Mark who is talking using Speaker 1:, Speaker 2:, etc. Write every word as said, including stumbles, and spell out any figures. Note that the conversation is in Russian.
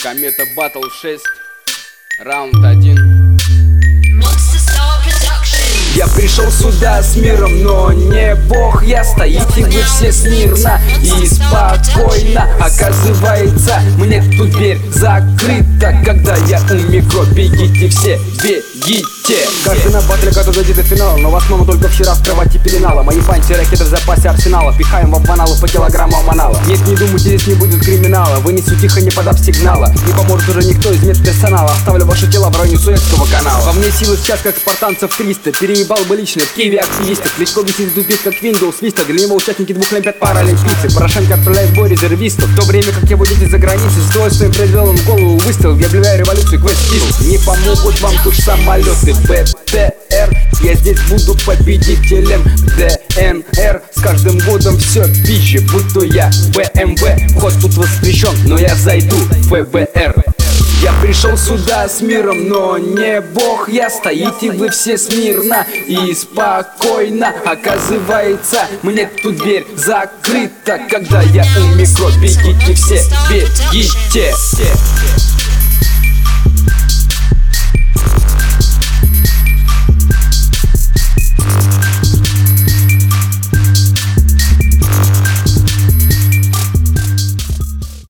Speaker 1: Комета Battle шесть, раунд один.
Speaker 2: Я пришел сюда с миром, но не бог я. Стоите вы все смирно и спокойно. Оказывается, мне тут дверь закрыта. Когда я у микро, бегите все, бегите.
Speaker 3: Каждый на батле готов дойти до финала, но в основном только вчера в кровати пеленала. Мои панчи ракеты в запасе арсенала. Пихаем вам в аналу по килограмму аманала. Нет, не думайте, здесь не будет криминала. Вынесу тихо, не подав сигнала. Не поможет уже никто из медперсонала. Оставлю ваши тела в районе Суэцкого канала. Во мне силы сейчас как спартанцев триста. Переебал бы лично в Киеве активистов. Кличко висит тупит как Windows Vista. Для него участники двух олимпиад паралимпийцы. Порошенко отправляет в бой резервистов. В то время как его дети за границей строят своим предвелом голову выстрел. Я объявляю революцию квест. Не помогут вам тут самолеты бэ тэ эр. Я здесь буду победителем дэ эн эр. С каждым годом все пизже, будто я бэ эм вэ. Вход тут воспрещен, но я зайду в эф бэ эр. Я пришел сюда с миром, но не бог я. Стоите вы все смирно и спокойно. Оказывается, мне тут дверь закрыта. Когда я у микро, бегите все, бегите.